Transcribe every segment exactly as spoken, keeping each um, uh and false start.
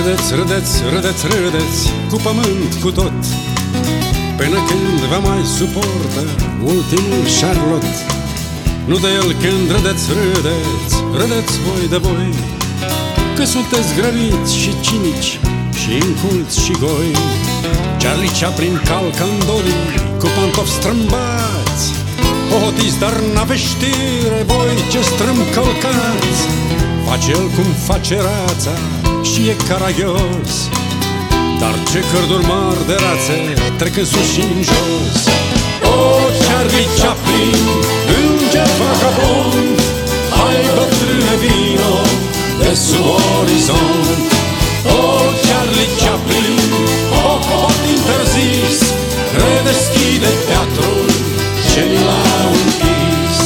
Râdeți, râdeți, râdeți, râdeți, cu pământ, cu tot, până când vă mai suportă ultimul Charlotte. Nu de el când râdeți, râdeți, râdeți voi de voi, că sunteți grăbiți și cinici și inculți și goi. Charlie Chaplin calcă în dorii cu pantofi strâmbați, hohotiți, dar n-aveți știre voi ce strâmb călcați. Face el cum face rața și e caragios, dar ce cărduri mari de rațe trec în sus și în jos. O, Charlie Chaplin, înger vagabond, hai bătrâne vino de sub orizont. O, Charlie Chaplin, hop, hop interzis, redeschide teatrul ce ni l-au închis.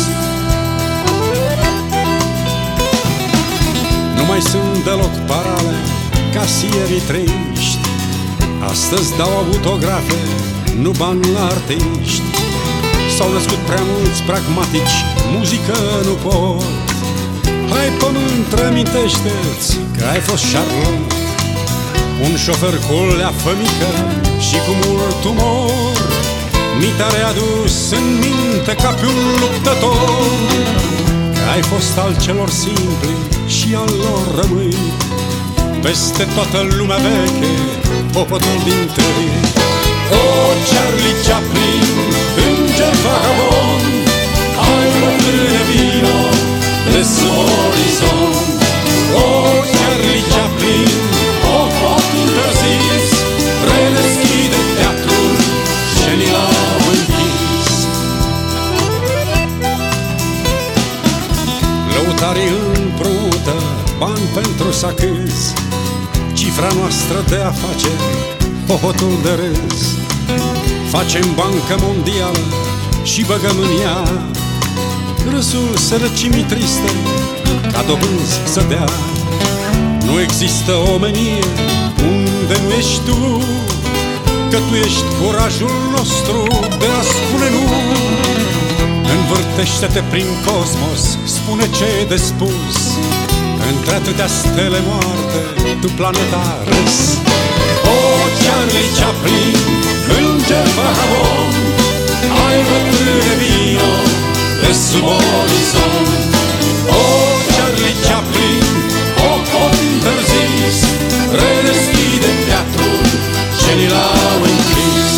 Nu mai sunt deloc parale casierii triști, astăzi dau autografe, nu bani la artiști. S-au născut prea mulți pragmatici, muzică nu pot. Hai pământ, reamintește-ți că ai fost Charlotte, un șofer cu leafă mică și cu mult umor. Mi te-a readus în minte ca pe un luptător, că ai fost al celor simpli și al lor rămâi. Peste toată lumea veche, popotul din tâi. O, Charlie Chaplin, înger vagabond, hai bătrâne vino de sub orizont. O, Charlie Chaplin, hop, hop interzis, redeschide teatrul ce ni l-au închis. Lăutarii împrumută bani pentru sacâz, cifra noastră de afaceri, hohotul de râs. Facem bancă mondială și băgăm în ea râsul sărăcimii triste, ca dobânzi să dea. Nu există omenie unde nu ești tu, că tu ești curajul nostru de a spune nu. Învârtește-te prin cosmos, spune ce-e de spus, între atâtea stele moarte, tu planeta râs. O, Charlie Chaplin, înger vagabond, hai bătrâne vino de sub orizont. O, Charlie Chaplin, hop, hop interzis, redeschide teatrul ce ni l-au închis.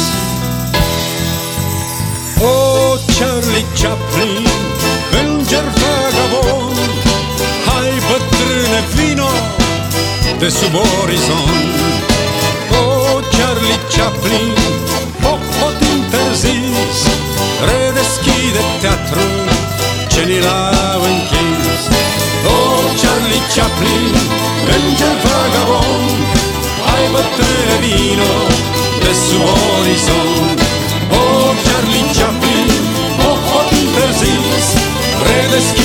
O, Charlie Chaplin, înger vagabond, hai bătrâne vino de sub orizont. O, Charlie Chaplin, hop, hop interzis, redeschide teatrul ce ni l-au închis. O, Charlie Chaplin, înger vagabond, hai bătrâne vino de sub orizont. O, Charlie Chaplin, hop, hop interzis, redeschide